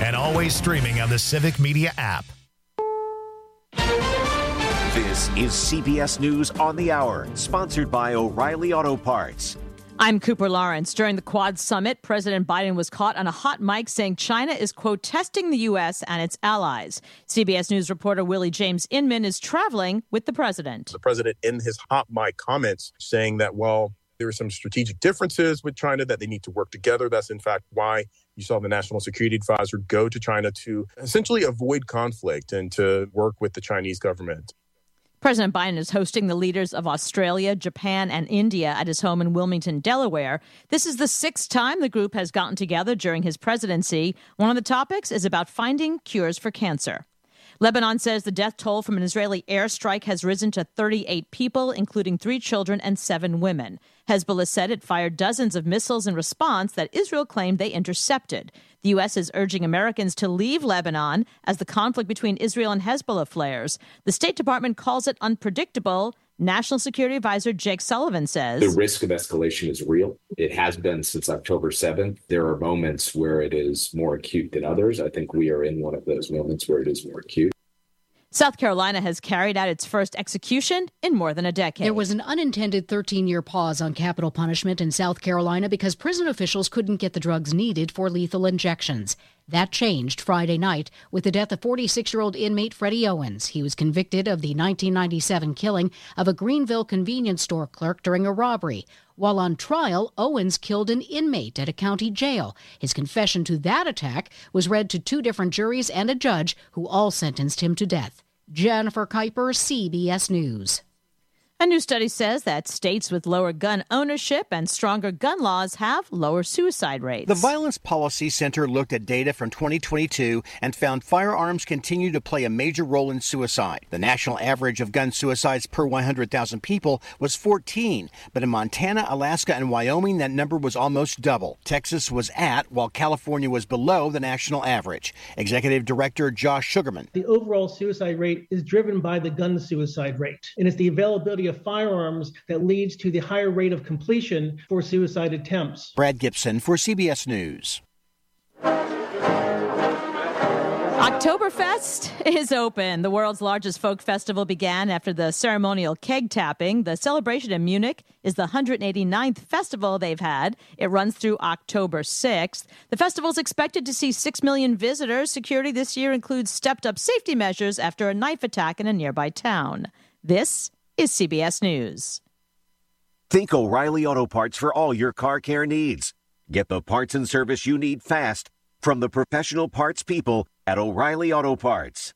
and always streaming on the Civic Media app. This is CBS News on the Hour, sponsored by O'Reilly Auto Parts. I'm Cooper Lawrence. During the Quad Summit, President Biden was caught on a hot mic saying China is, quote, testing the U.S. and its allies. CBS News reporter Willie James Inman is traveling with the president. The president, in his hot mic comments, saying that, well, there are some strategic differences with China, that they need to work together. That's, in fact, why you saw the National Security Advisor go to China to essentially avoid conflict and to work with the Chinese government. President Biden is hosting the leaders of Australia, Japan, and India at his home in Wilmington, Delaware. This is the sixth time the group has gotten together during his presidency. One of the topics is about finding cures for cancer. Lebanon says the death toll from an Israeli airstrike has risen to 38 people, including 3 children and 7 women. Hezbollah said it fired dozens of missiles in response that Israel claimed they intercepted. The U.S. is urging Americans to leave Lebanon as the conflict between Israel and Hezbollah flares. The State Department calls it unpredictable. National Security Advisor Jake Sullivan says the risk of escalation is real. It has been since October 7th. There are moments where it is more acute than others. I think we are in one of those moments where it is more acute. South Carolina has carried out its first execution in more than a decade. There was an unintended 13-year pause on capital punishment in South Carolina because prison officials couldn't get the drugs needed for lethal injections. That changed Friday night with the death of 46-year-old inmate Freddie Owens. He was convicted of the 1997 killing of a Greenville convenience store clerk during a robbery. While on trial, Owens killed an inmate at a county jail. His confession to that attack was read to 2 different juries and a judge who all sentenced him to death. Jennifer Kuiper, CBS News. A new study says that states with lower gun ownership and stronger gun laws have lower suicide rates. The Violence Policy Center looked at data from 2022 and found firearms continue to play a major role in suicide. The national average of gun suicides per 100,000 people was 14, but in Montana, Alaska, and Wyoming, that number was almost double. Texas was at, while California was below the national average. Executive Director Josh Sugarman. The overall suicide rate is driven by the gun suicide rate, and it's the availability of firearms that leads to the higher rate of completion for suicide attempts. Brad Gibson for CBS News. Oktoberfest is open. The world's largest folk festival began after the ceremonial keg tapping. The celebration in Munich is the 189th festival they've had. It runs through October 6th. The festival is expected to see 6 million visitors. Security this year includes stepped-up safety measures after a knife attack in a nearby town. This is CBS News. Think O'Reilly Auto Parts for all your car care needs. Get the parts and service you need fast from the professional parts people at O'Reilly Auto Parts.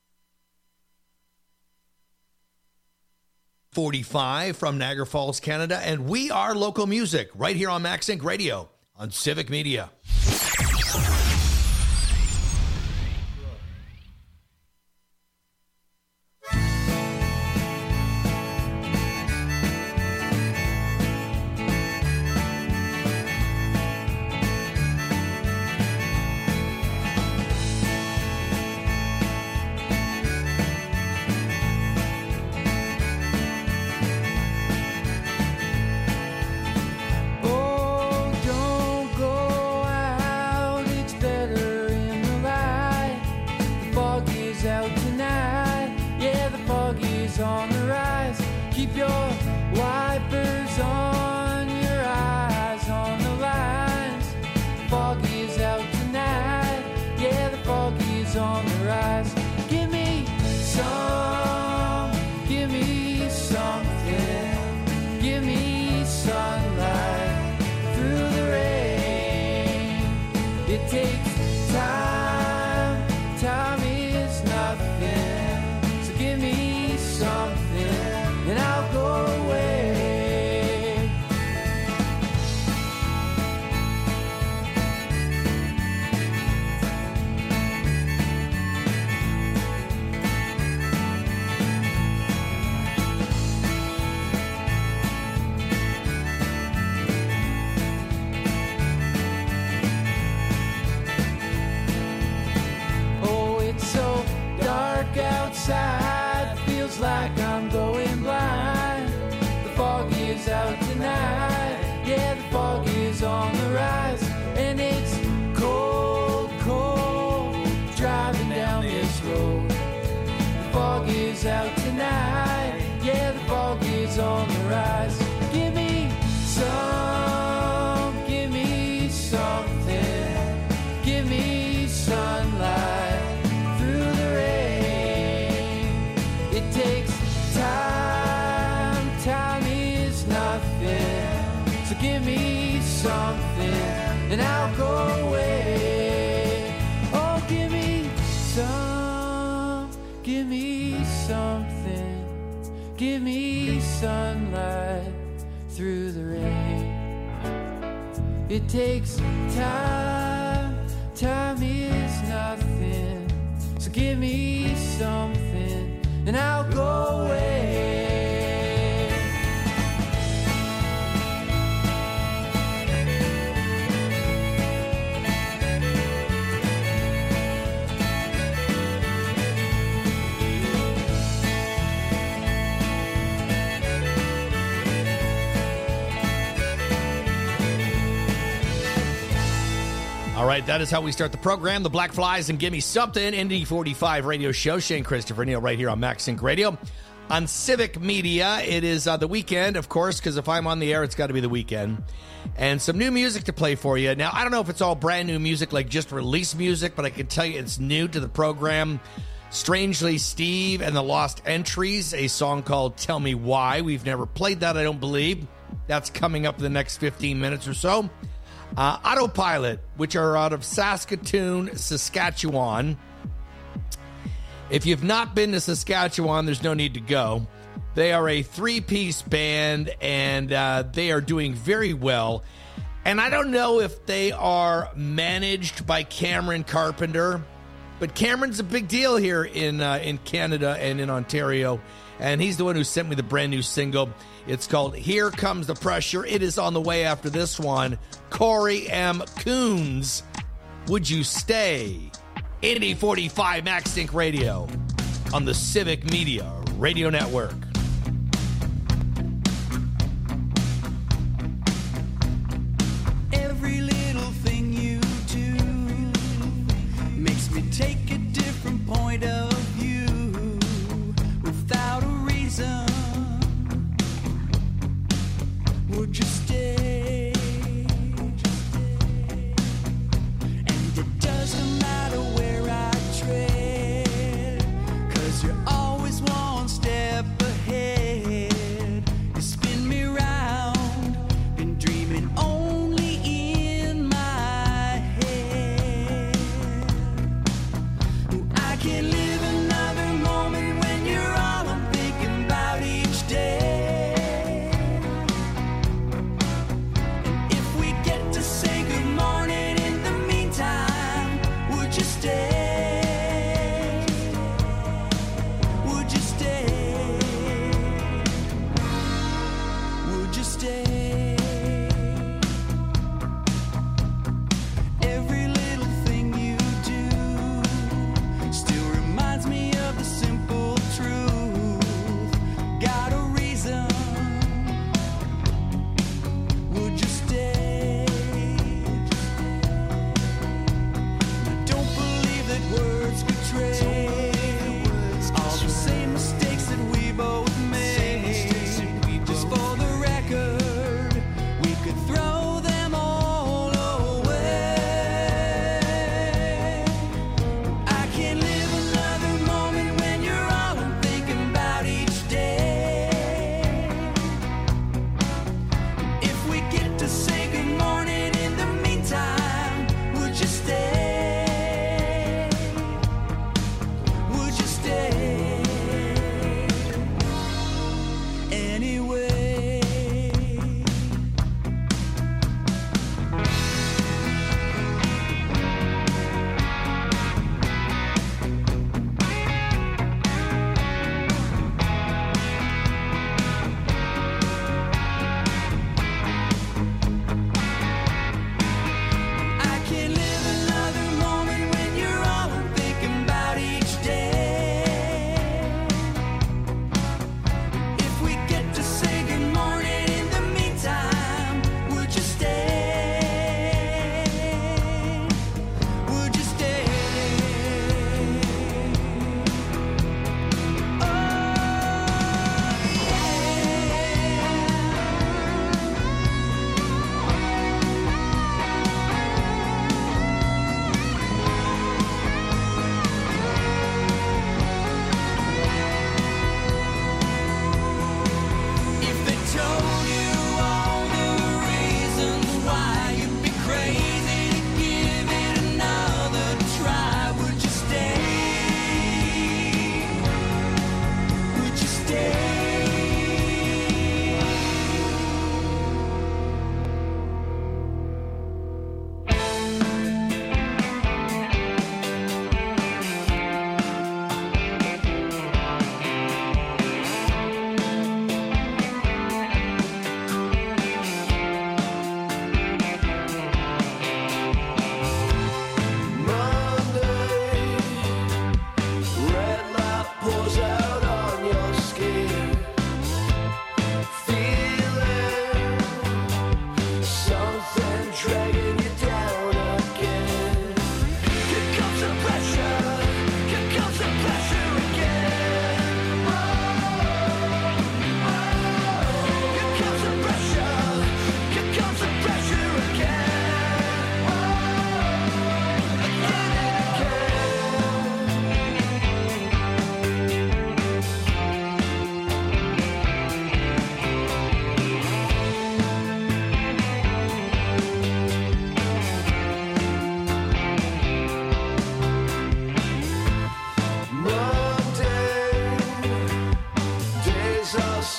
45 from Niagara Falls, Canada, and we are local music right here on Max Inc. Radio on Civic Media. On the rise, and it's cold, cold, fog is out tonight. Yeah, the fog is on the rise. Give me some, give me something. Give me sunlight through the rain. It takes time, time is nothing. So give me something and I'll go away. Oh, give me some, give me something. Give me sunlight through the rain. It takes time, time is nothing. So give me something and I'll go away. All right, that is how we start the program. The Black Flies and Gimme Something, Indy 45 radio show. Shane Christopher Neal right here on MaxSync Radio. On Civic Media, it is the weekend, of course, because if I'm on the air, it's got to be the weekend. And some new music to play for you. Now, I don't know if it's all brand new music, like just released music, but I can tell you it's new to the program. Strangely Steve and the Lost Entries, a song called Tell Me Why. We've never played that, I don't believe. That's coming up in the next 15 minutes or so. Autopilot, which are out of Saskatoon, Saskatchewan. If you've not been to Saskatchewan, there's no need to go. They are a three-piece band, and they are doing very well. And I don't know if they are managed by Cameron Carpenter, but Cameron's a big deal here in Canada and in Ontario, and he's the one who sent me the brand new single. It's called Here Comes the Pressure. It is on the way after this one. Corey M. Coons, Would You Stay? Indy 45 MaxSync Radio on the Civic Media Radio Network. Every little thing you do makes me take a different point of view without a reason. Would you stay? And it doesn't matter where I tread, 'cause you're always one step ahead. You spin me round, been dreaming only in my head.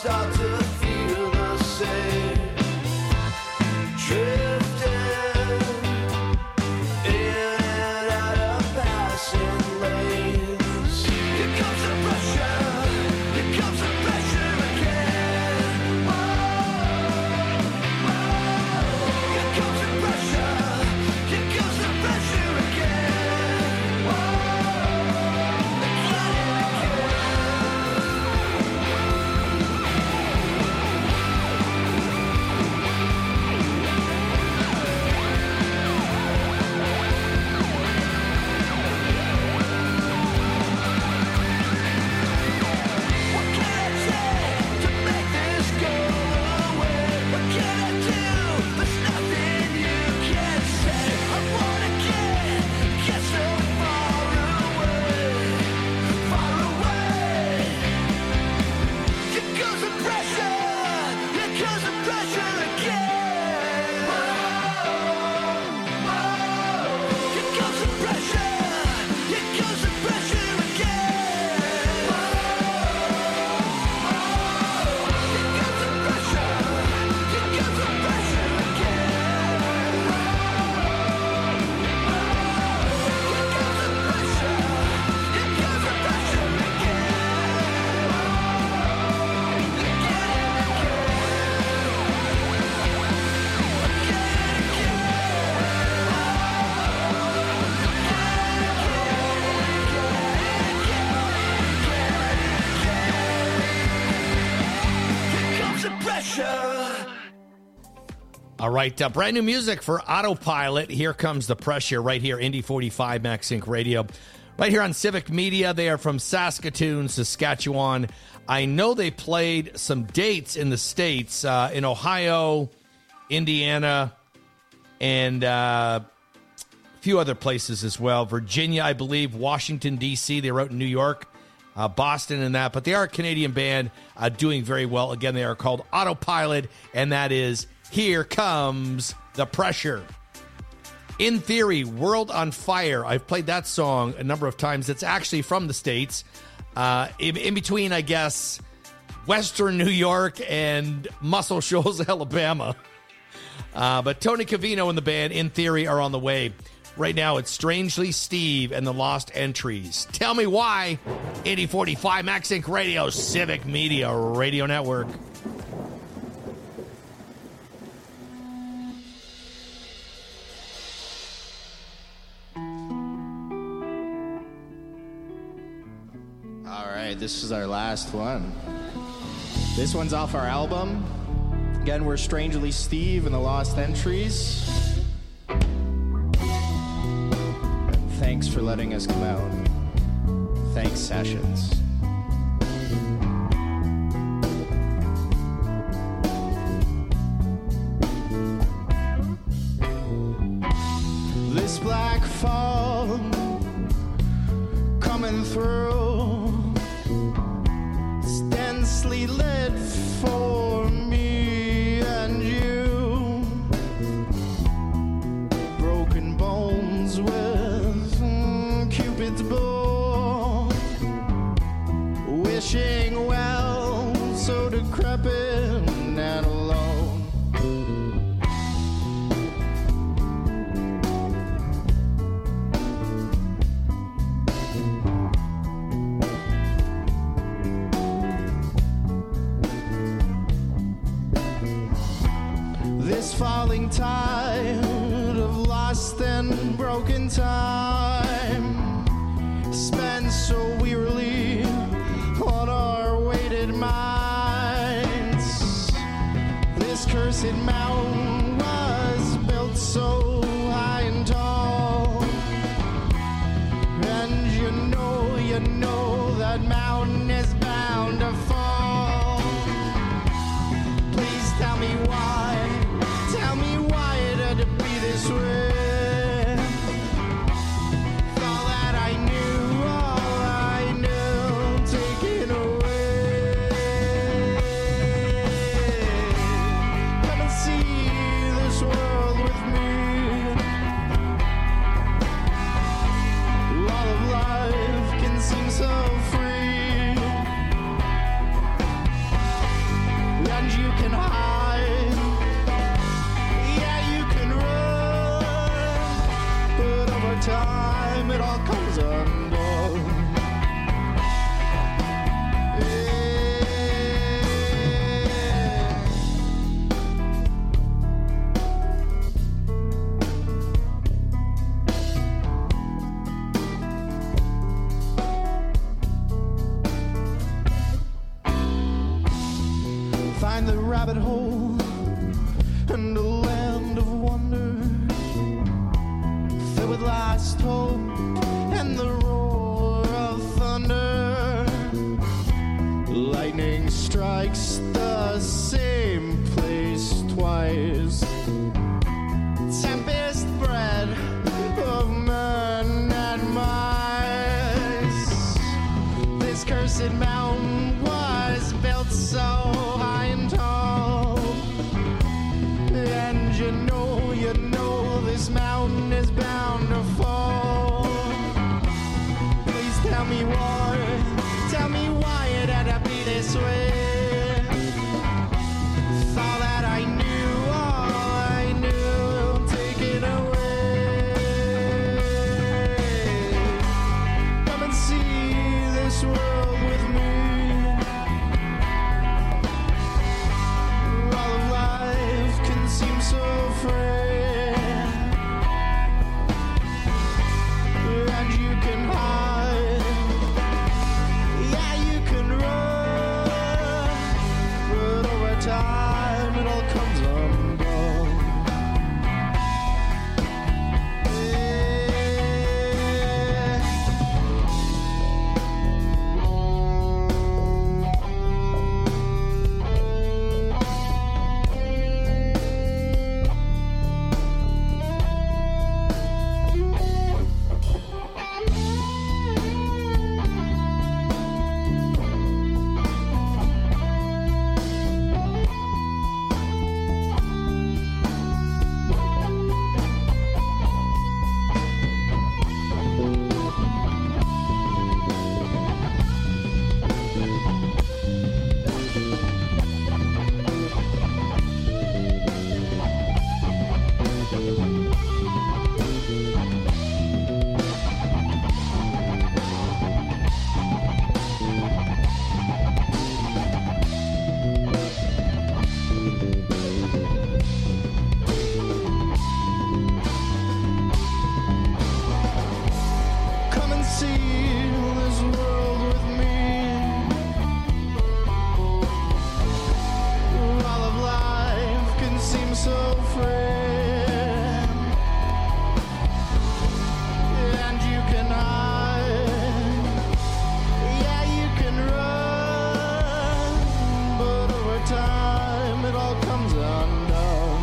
start to feel the same. Drifting in and out of passing lanes. Here comes the pressure. Here comes the pressure again. Whoa, whoa. Here comes the pressure. Here comes the pressure again. Whoa, All right, brand new music for Autopilot. Here comes the pressure right here, Indy 45 Max Inc. Radio. Right here on Civic Media. They are from Saskatoon, Saskatchewan. I know they played some dates in the States, in Ohio, Indiana, and a few other places as well. Virginia, I believe, Washington, D.C. They wrote in New York, Boston and that. But they are a Canadian band doing very well. Again, they are called Autopilot, and that is Here Comes the Pressure. In Theory, World on Fire. I've played that song a number of times. It's actually from the States. In between, I guess, Western New York and Muscle Shoals, Alabama. But Tony Cavino and the band, In Theory, are on the way. Right now, it's Strangely Steve and the Lost Entries. Tell me why. 8045 Max Inc. Radio, Civic Media Radio Network. This is our last one. This one's off our album. Again, we're Strangely Steve and the Lost Entries. Thanks for letting us come out. Thanks, Sessions. This black fog coming through, densely lit for me and you. Broken bones with Cupid's bow, wishing well, so decrepit and alone. This falling tide of lost and broken time, spent so wearily on our weighted minds. This cursed mountain was built so high and tall, and you know that mountain is bound to fall. Please tell me why. Tell me why it had to be this way. All that I knew, taken away. Come and see this world with me. All of life can seem so free. find the rabbit hole and a land of wonder filled with last hope and the roar of thunder. Lightning strikes the same place twice. Tempest bred of men and mice. This cursed mountain was built so high and tall, and you know this mountain is bound to fall. Please tell me why it had to be this way. Thought that I knew all I knew, take it away. Come and see this world with me. All of life can seem so frail, and you can hide, yeah, you can run, but over time it all comes undone. Come and see this world with me. All of life can seem so frail, and you can hide, yeah, you can run, but over time it all comes undone.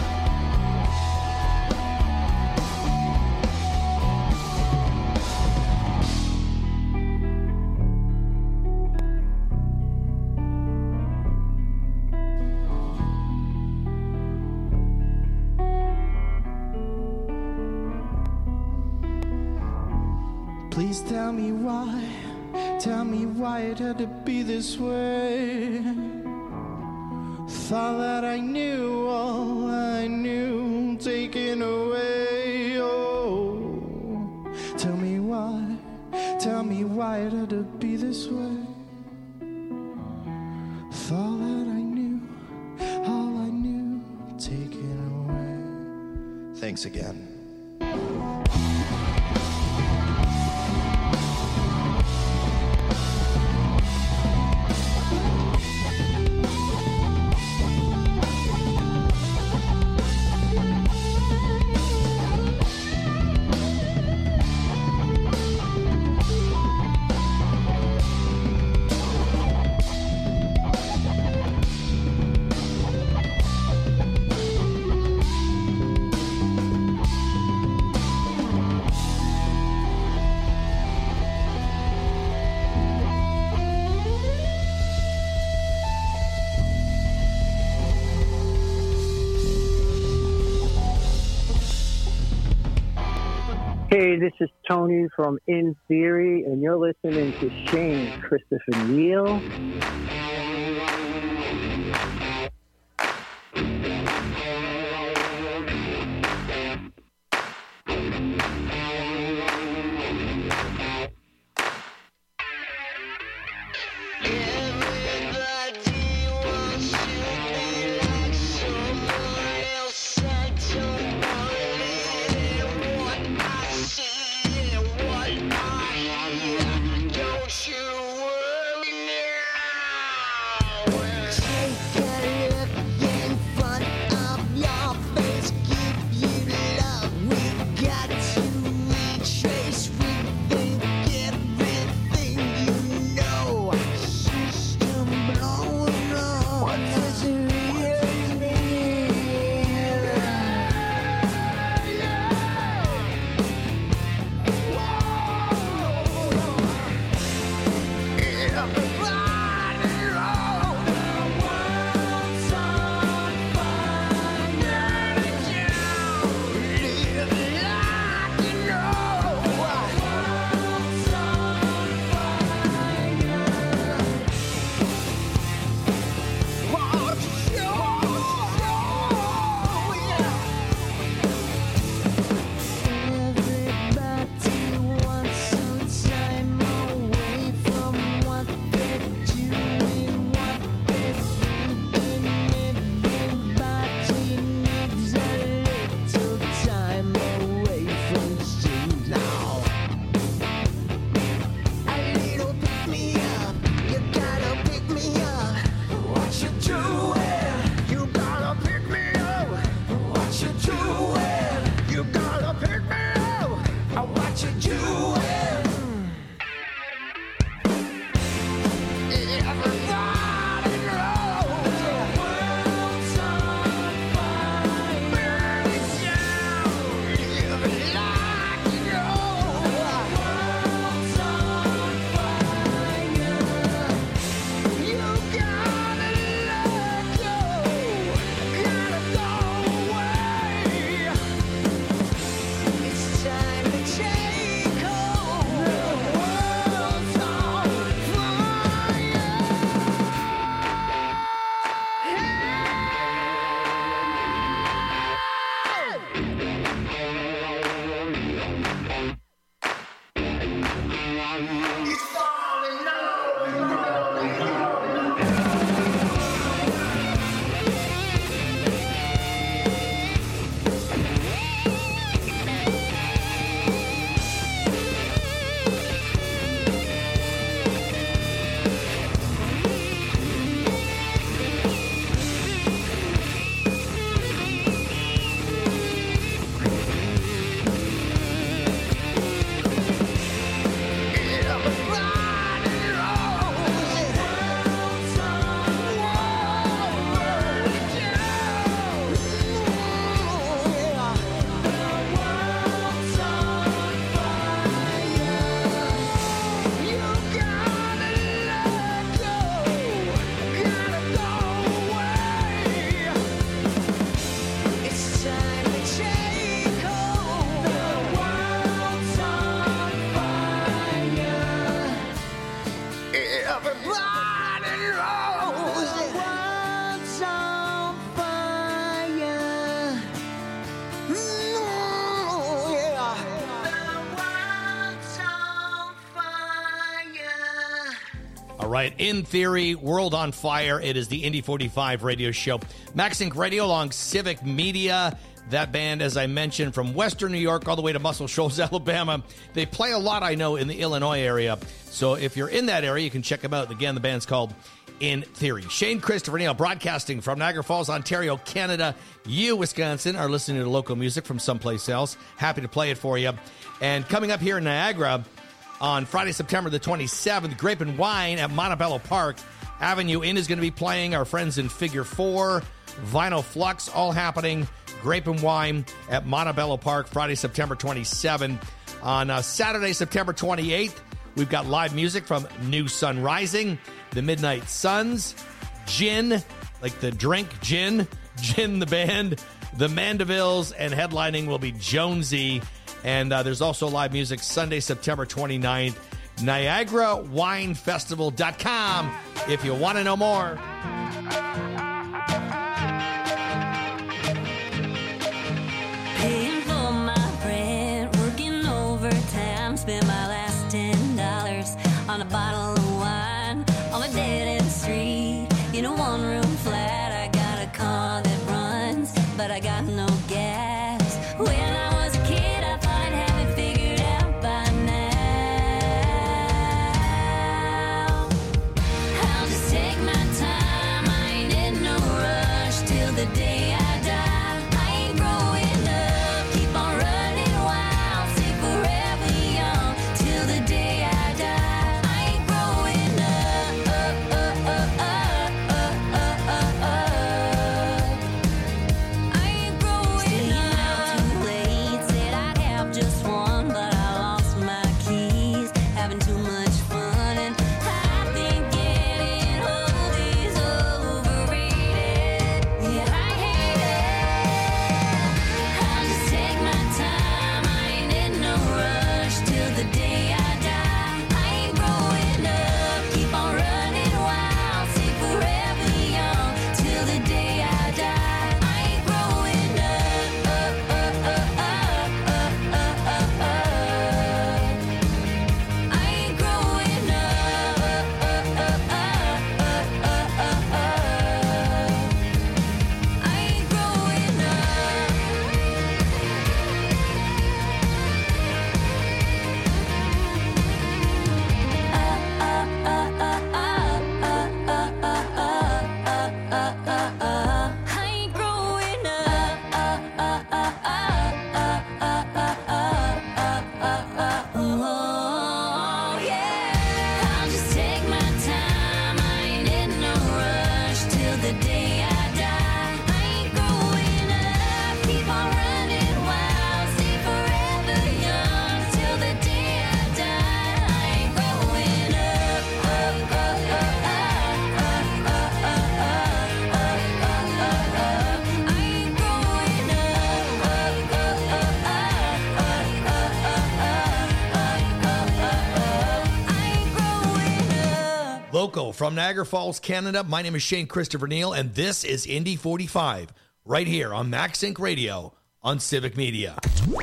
Please tell me why it had to be this way. Thought that I knew all I knew, taken away. Oh, tell me why it had to be this way. Thought that I knew all I knew, taken away. Thanks again. Hey, this is Tony from In Theory, and you're listening to Shane Christopher Neal. Don't you worry now. everybody knows the world's on fire. Yeah. The world's on fire. All right, In Theory, World on Fire. It is the Indy 45 radio show. Max Inc. Radio along Civic Media. That band, as I mentioned, from Western New York all the way to Muscle Shoals, Alabama. They play a lot, I know, in the Illinois area. So if you're in that area, you can check them out. Again, the band's called In Theory. Shane Christopher Neal broadcasting from Niagara Falls, Ontario, Canada. You, Wisconsin, are listening to local music from someplace else. Happy to play it for you. And coming up here in Niagara on Friday, September the 27th, Grape and Wine at Montebello Park. Avenue Inn is going to be playing. Our friends in Figure 4, Vinyl Flux, all happening. Grape and Wine at Montebello Park, Friday, September 27th. On Saturday, September 28th, we've got live music from New Sun Rising, the Midnight Suns, Gin, like the drink, Gin the band, the Mandevilles, and headlining will be Jonesy. And there's also live music Sunday, September 29th, NiagaraWineFestival.com if you want to know more. Paying for my rent, working overtime, spent my last $10 on a bottle of wine on a dead-end street in a one-room flat. I got a car that runs, but I got no gas. When I was a kid, I thought I'd have it figured out by now. I'll just take my time, I ain't in no rush till the day I die. I ain't growing up, keep on running wild, stay forever young till the day I die. I ain't growing up, I ain't growing up. Too late, said I'd have just one, but I lost my keys, having too much fun, and I think getting old is overrated. Yeah, I hate it. I'll just take my time, I ain't in no rush till the day I die. I ain't growing up, keep on running wild, stay forever young till the day I die. I ain't growing up, I ain't growing up, I ain't growing I ain't growing oh, yeah. I'll just take my time, I ain't in no rush till the day I die. I ain't growing up, keep on running wild, stay forever young till the day I die. I ain't growing up, I ain't growing up, Local from Niagara Falls, Canada. My name is Shane Christopher Neal, and this is Indy 45 right here on Max Inc. Radio on Civic Media.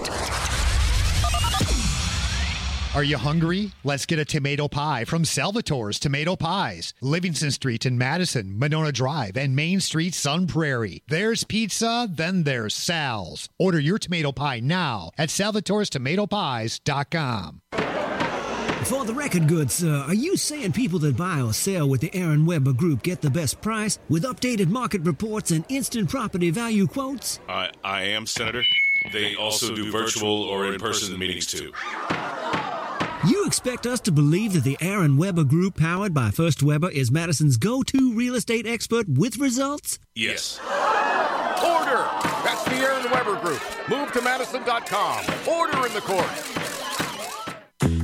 Are you hungry? Let's get a tomato pie from Salvatore's Tomato Pies. Livingston Street in Madison, Monona Drive, and Main Street, Sun Prairie. There's pizza, then there's Sal's. Order your tomato pie now at salvatorestomatopies.com. For the record, good sir, are you saying people that buy or sell with the Aaron Weber Group get the best price with updated market reports and instant property value quotes? I am, Senator. They also do virtual or in-person meetings, too. You expect us to believe that the Aaron Weber Group, powered by First Weber, is Madison's go-to real estate expert with results? Yes. Order! That's the Aaron Weber Group. Move to Madison.com. Order in the court.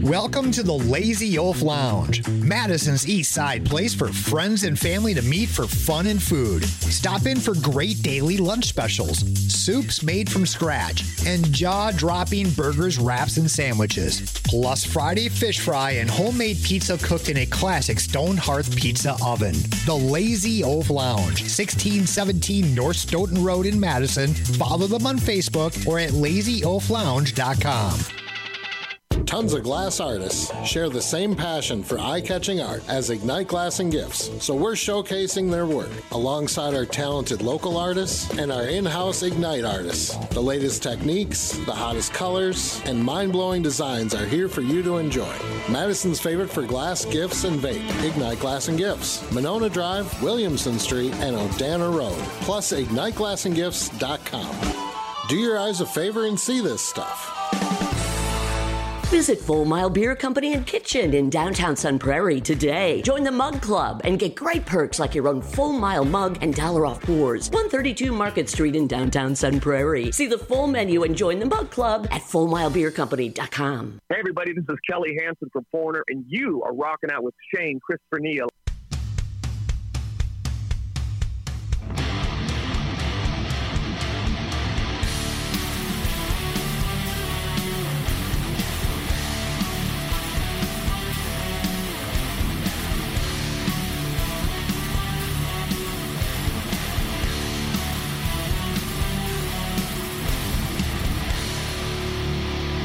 Welcome to the Lazy Oaf Lounge, Madison's East Side place for friends and family to meet for fun and food. Stop in for great daily lunch specials, soups made from scratch, and jaw-dropping burgers, wraps, and sandwiches. Plus Friday fish fry and homemade pizza cooked in a classic stone hearth pizza oven. The Lazy Oaf Lounge, 1617 North Stoughton Road in Madison. Follow them on Facebook or at lazyoaflounge.com. Tons of glass artists share the same passion for eye-catching art as Ignite Glass and Gifts, so we're showcasing their work alongside our talented local artists and our in-house Ignite artists. The latest techniques, the hottest colors, and mind-blowing designs are here for you to enjoy. Madison's favorite for glass, gifts, and vape, Ignite Glass and Gifts, Monona Drive, Williamson Street, and O'Dana Road, plus IgniteGlassandGifts.com. Do your eyes a favor and see this stuff. Visit Full Mile Beer Company and Kitchen in downtown Sun Prairie today. Join the Mug Club and get great perks like your own Full Mile mug and $1 off pours. 132 Market Street in downtown Sun Prairie. See the full menu and join the Mug Club at FullMileBeerCompany.com. Hey everybody, this is Kelly Hansen from Foreigner, and you are rocking out with Shane Christopher Neal.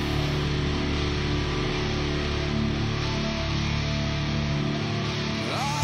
I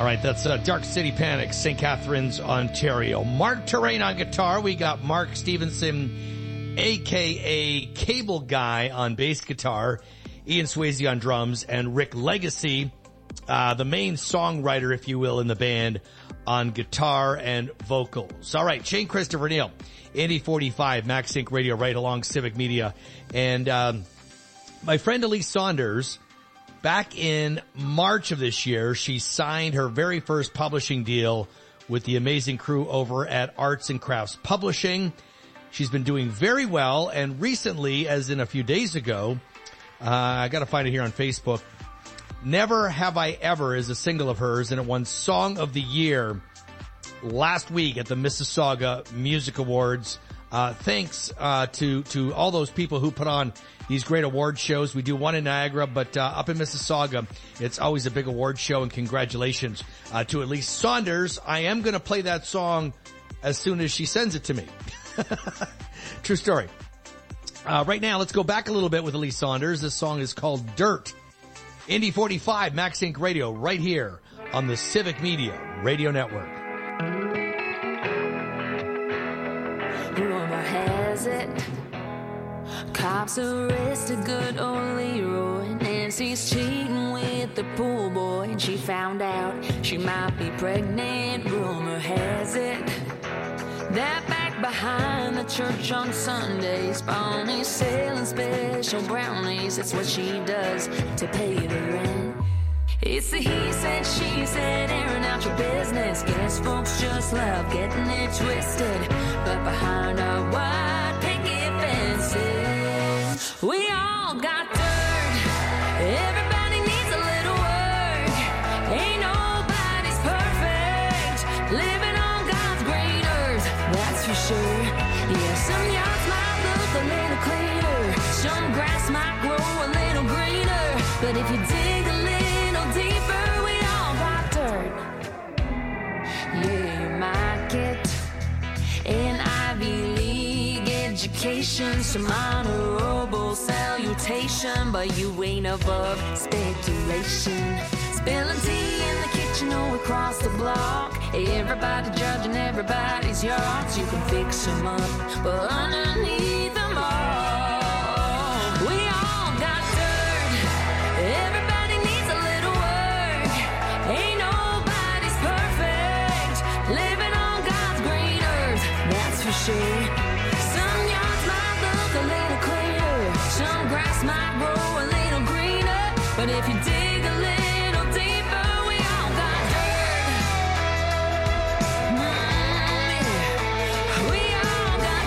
All right, that's Dark City Panic, St. Catharines, Ontario. Mark Terrain on guitar. We got Mark Stevenson, a.k.a. Cable Guy, on bass guitar. Ian Swayze on drums. And Rick Legacy, the main songwriter, if you will, in the band, on guitar and vocals. All right, Shane Christopher Neal, Indy 45, Max Inc. Radio, right along Civic Media. And my friend Elise Saunders, back in March of this year, she signed her very first publishing deal with the amazing crew over at Arts and Crafts Publishing. She's been doing very well, and recently, as in a few days ago, I got to find it here on Facebook, Never Have I Ever is a single of hers, and it won Song of the Year last week at the Mississauga Music Awards. Thanks to all those people who put on these great award shows. We do one in Niagara, but up in Mississauga, it's always a big award show, and congratulations to Elise Saunders. I am going to play that song as soon as she sends it to me. True story. Right now, let's go back a little bit with Elise Saunders. This song is called Dirt. Indy 45, Max Inc. Radio, right here on the Civic Media Radio Network. Rumor has it, cops arrested good old Leroy. Nancy's cheating with the pool boy, and she found out she might be pregnant. Rumor has it that back behind the church on Sundays, Bonnie's selling special brownies. That's what she does to pay the rent. It's the he said, she said, airing out your business. Guess folks just love getting it twisted. But behind our white picket fences, we all got dirt. Everybody needs a little work. Ain't nobody's perfect. Living on God's green earth, that's for sure. Yeah, some yards might look a little cleaner. Some grass might grow a little greener. But if you dig a little deeper, we all got dirt. Yeah, you might get an Ivy League education, some honorable salutation, but you ain't above speculation. Spilling tea in the kitchen or across the block. Everybody judging everybody's yards. You can fix them up, but underneath them all, we all got dirt. Everybody needs a little work. Ain't nobody's perfect. Living on God's green earth, that's for sure. Some yards might look a little cleaner. Some grass might grow a little greener. But if you dig a little deeper, we all got dirt. Yeah. We all got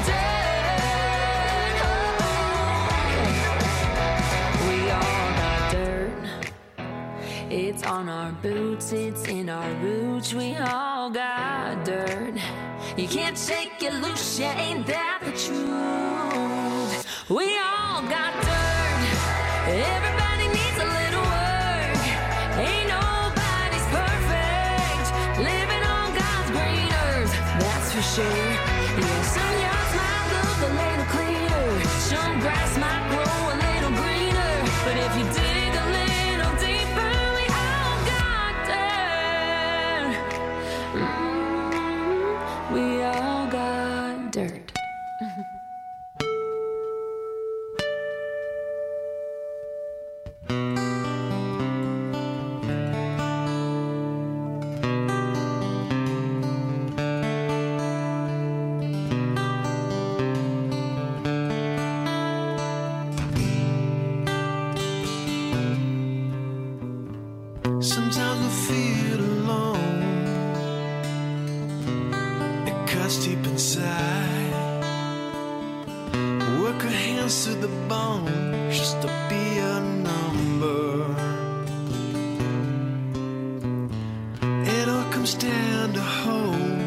dirt. We all got dirt. It's on our boots, it's in our roots. We all got dirt. You can't shake it loose, yeah, ain't that the truth? We all got dirt. Everybody needs a little work. Ain't nobody's perfect. Living on God's green earth, that's for sure. Yeah, some yards might look a little cleaner. Some grass might grow a little greener. But if you dig a little deeper, we all got dirt. We all got dirt. Sometimes I feel alone. It cuts deep inside. Work her hands to the bone just to be a number. It all comes down to hope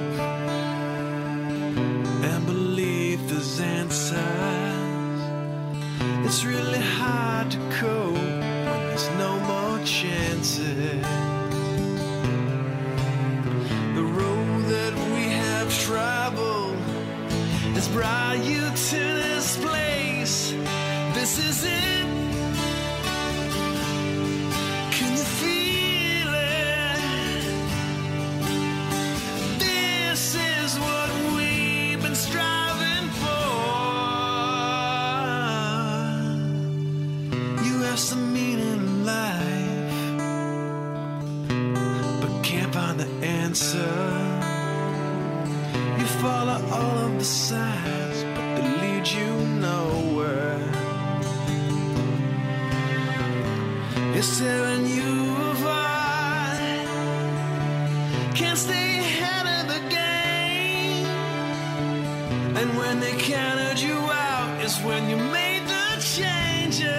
and believe there's answers. It's really hard to cope when there's no more chances. The road that we have traveled has brought you to this place. This is it. Can you feel it? grasp the meaning of life, but can't find the answer. You follow all of the signs, but they lead you nowhere. It's tearing you apart, can't stay ahead of the game. And when they counted you out is when you made the changes.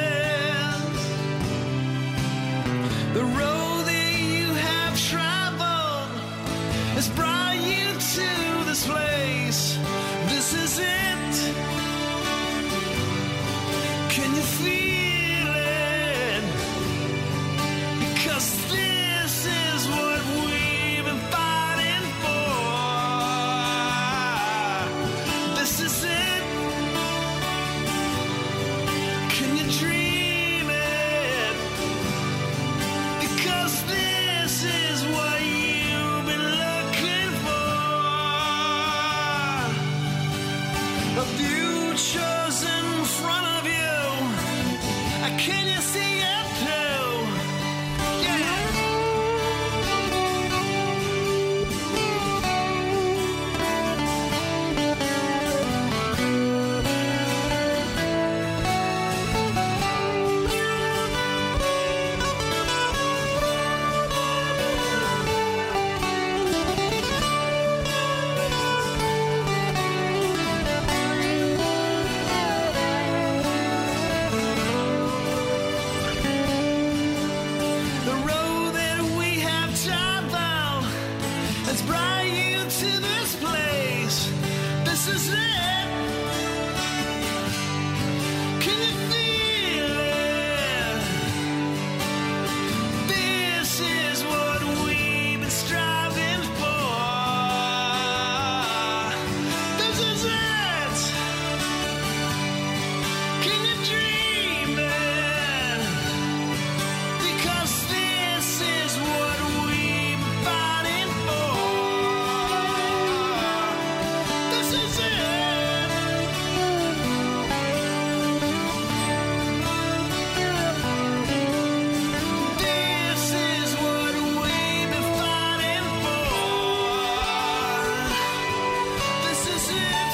The road that you have traveled has brought you to this place. This is it. Can you feel it? Because this is what we've been fighting for. This is it. Can you dream it? Because this is what you've been looking for. A future's in front of you. Can you see it through? The road that we have traveled has brought you to this place. This is it. Can you feel it? This is what we've been striving for. This is it. Can you dream it? Because this is what we've been fighting for. This is it. This is what we've been fighting for. This is it.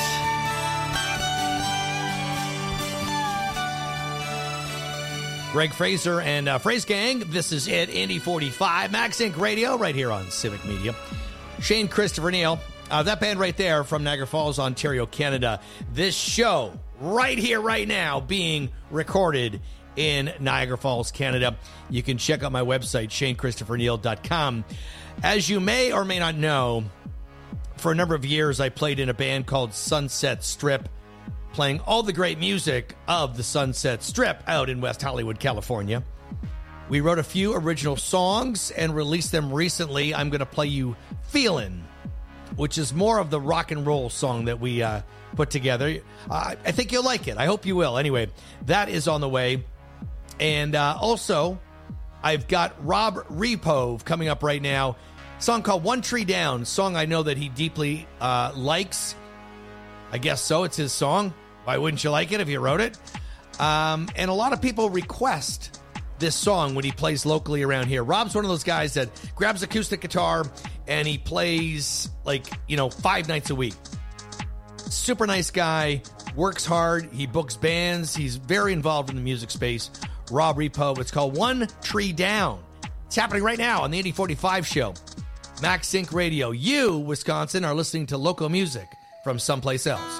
Greg Fraser and Phrase Gang, this is it, Indy 45, Max Inc. Radio, right here on Civic Media. Shane Christopher Neal, that band right there from Niagara Falls, Ontario, Canada. This show right here, right now, being recorded in Niagara Falls, Canada. You can check out my website, ShaneChristopherNeal.com. As you may or may not know, for a number of years, I played in a band called Sunset Strip, playing all the great music of the Sunset Strip out in West Hollywood, California. We wrote a few original songs and released them recently. I'm going to play you Feelin', which is more of the rock and roll song that we put together. I think you'll like it. I hope you will. Anyway, that is on the way. And also, I've got Rob Repove coming up right now. A song called One Tree Down, a song I know that he deeply likes. I guess so. It's his song. Why wouldn't you like it if you wrote it? And a lot of people request this song when he plays locally around here. Rob's one of those guys that grabs acoustic guitar and he plays 5 nights a week. Super nice guy, works hard, he books bands, he's very involved in the music space. Rob Repove. It's called One Tree Down. It's happening right now on the 8045 show. Max Inc. Radio. You, Wisconsin, are listening to local music from someplace else.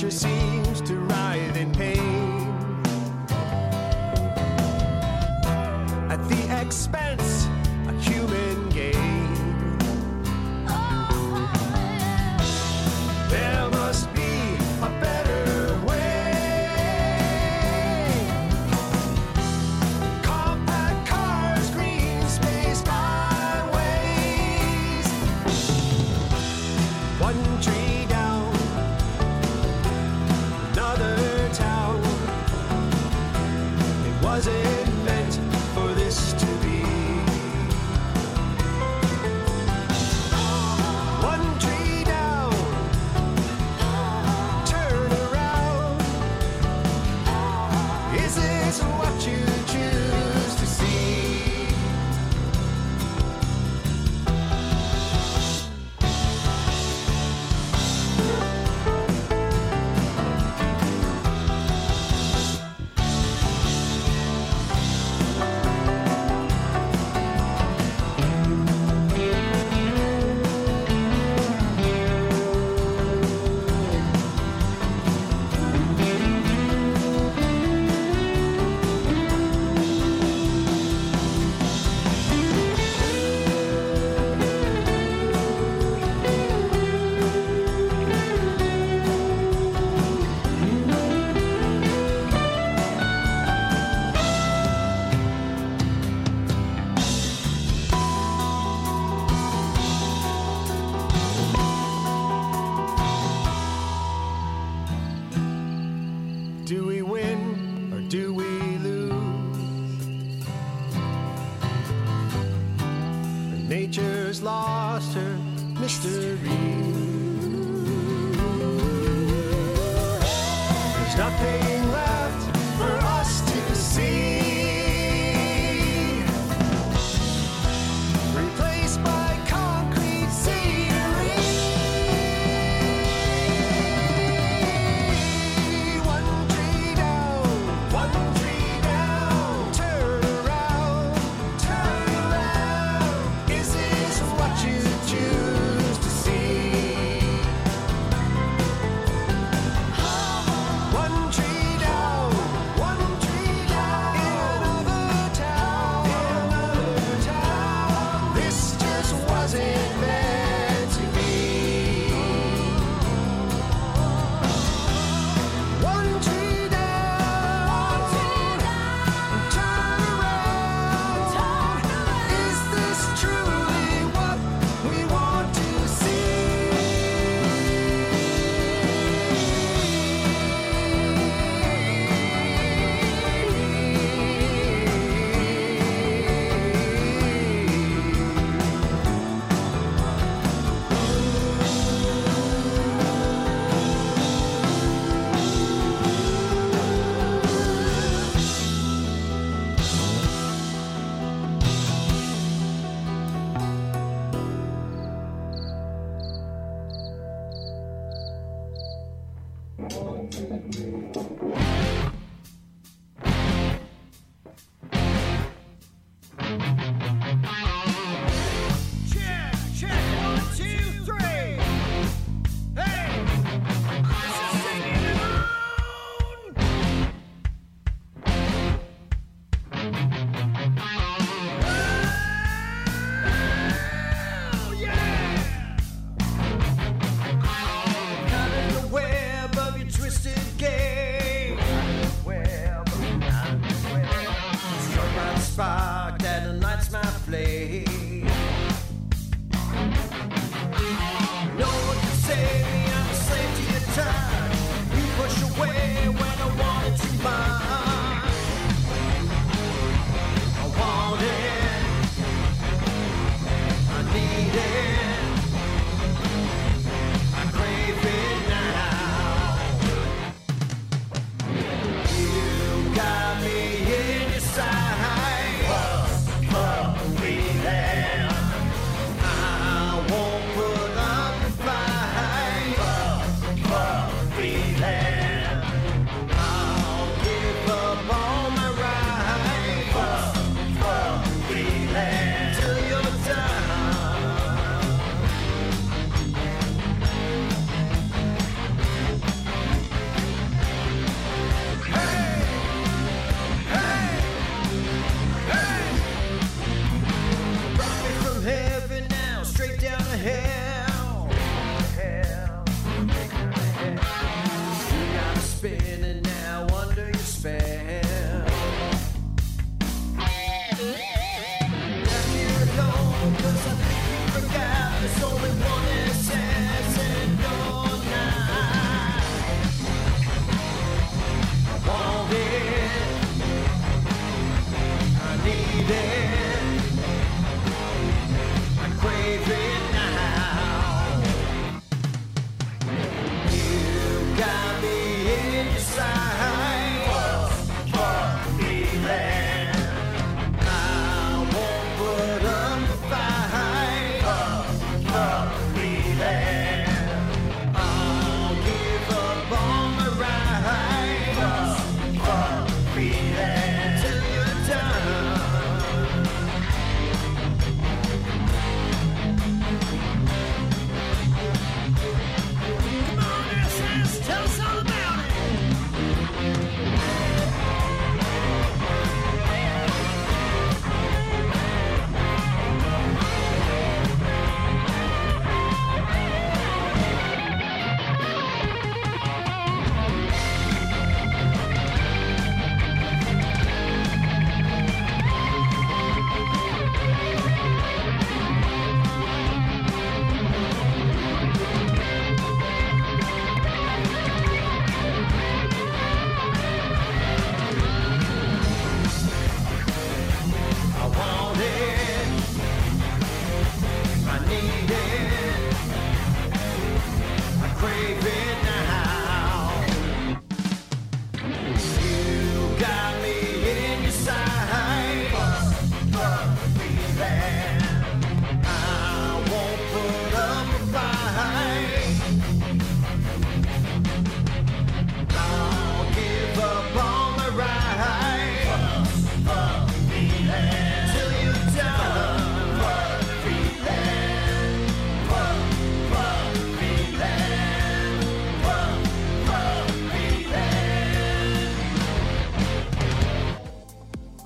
nature seems to writhe in pain at the expense of human gain. There must be a better way. Compact cars, green space byways. One tree down, another town. It wasn't meant for this to be. One tree down, turn around. Is this what you choose to see? Do we win or do we lose? Nature's lost her mystery. There's nothing left for us to see. Replaced by concrete scenery. One tree down, turn around, turn around. Is this what you choose to see? One tree down.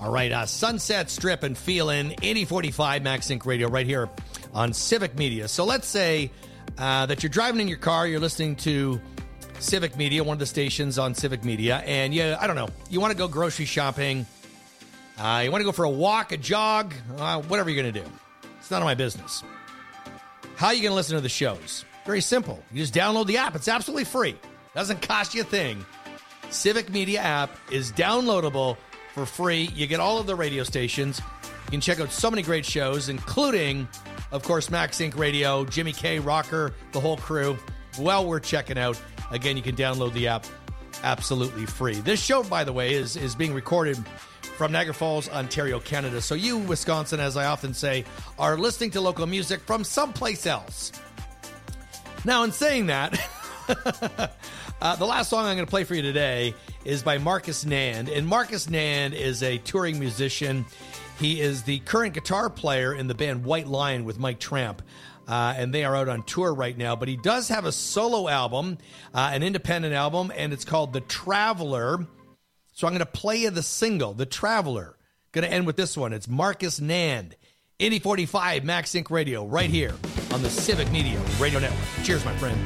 All right, Sunset Strip and Feelin', 8045 Max Inc. Radio right here on Civic Media. So let's say that you're driving in your car, you're listening to Civic Media, one of the stations on Civic Media, and you want to go grocery shopping, you want to go for a walk, a jog, whatever you're going to do. It's none of my business. How are you going to listen to the shows? Very simple. You just download the app. It's absolutely free. Doesn't cost you a thing. Civic Media app is downloadable for free. You get all of the radio stations. You can check out so many great shows, including, of course, Max Inc. Radio, Jimmy K, Rocker, the whole crew. Well worth checking out. Again, you can download the app absolutely free. This show, by the way, is being recorded from Niagara Falls, Ontario, Canada. So you, Wisconsin, as I often say, are listening to local music from someplace else. Now, in saying that, the last song I'm going to play for you today is by Marcus Nand. And Marcus Nand is a touring musician. He is the current guitar player in the band White Lion with Mike Tramp. And they are out on tour right now. But he does have a solo album, an independent album, and it's called The Traveler. So I'm going to play you the single, The Traveler. Going to end with this one. It's Marcus Nand, 8045 Max Inc. Radio, right here on the Civic Media Radio Network. Cheers, my friend.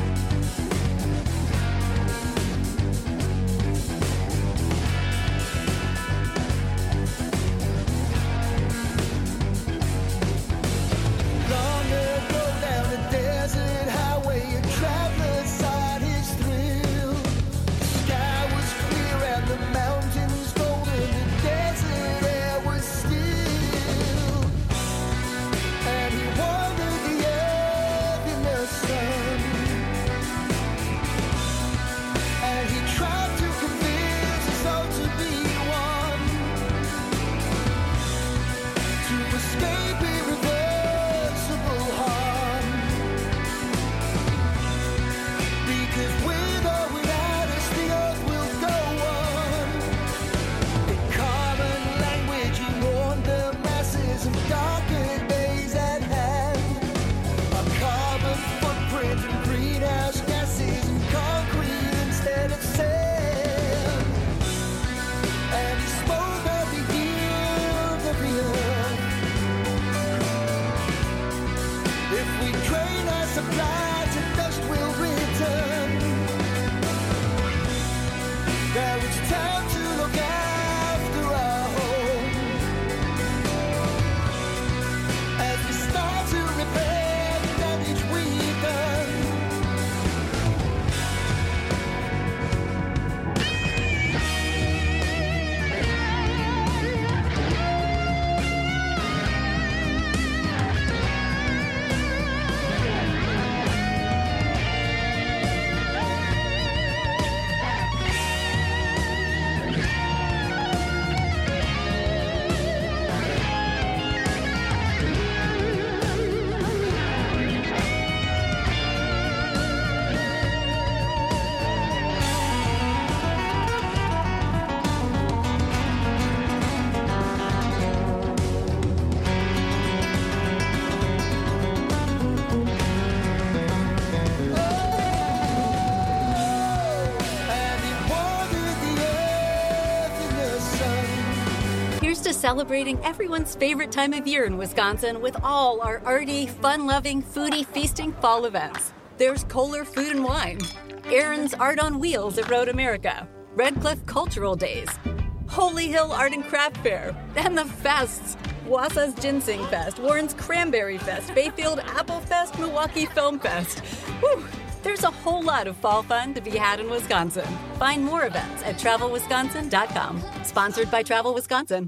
Celebrating everyone's favorite time of year in Wisconsin with all our arty, fun-loving, foodie, feasting fall events. There's Kohler Food and Wine, Aaron's Art on Wheels at Road America, Red Cliff Cultural Days, Holy Hill Art and Craft Fair, and the fests. Wausau's Ginseng Fest, Warren's Cranberry Fest, Bayfield Apple Fest, Milwaukee Film Fest. Whew. There's a whole lot of fall fun to be had in Wisconsin. Find more events at TravelWisconsin.com. Sponsored by Travel Wisconsin.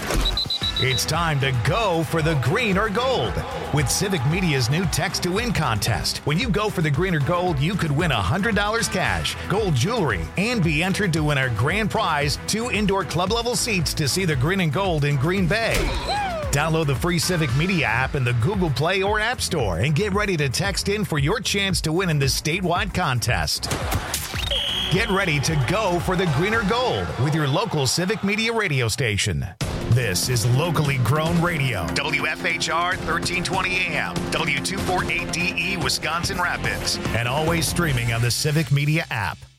It's time to go for the green or gold with Civic Media's new Text to Win contest. When you go for the green or gold, you could win $100 cash, gold jewelry, and be entered to win our grand prize, 2 indoor club-level seats to see the green and gold in Green Bay. Download the free Civic Media app in the Google Play or App Store and get ready to text in for your chance to win in this statewide contest. Get ready to go for the green or gold with your local Civic Media radio station. This is locally grown radio. WFHR 1320 AM, W248DE Wisconsin Rapids, and always streaming on the Civic Media app.